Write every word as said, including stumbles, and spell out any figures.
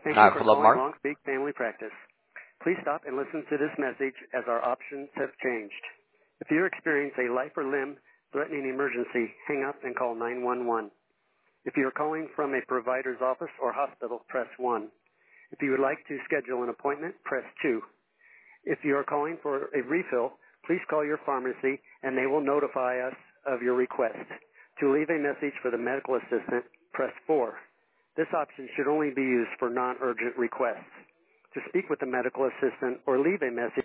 Thank you for Goedemorgen, calling Mark. Long Speak Family Practice. Please stop and listen to this message as our options have changed. If you experience a life or limb threatening emergency, hang up and call nine one one. If you are calling from a provider's office or hospital, press one. If you would like to schedule an appointment, press two. If you are calling for a refill, please call your pharmacy and they will notify us of your request. To leave a message for the medical assistant, press four. This option should only be used for non-urgent requests. To speak with the medical assistant or leave a message,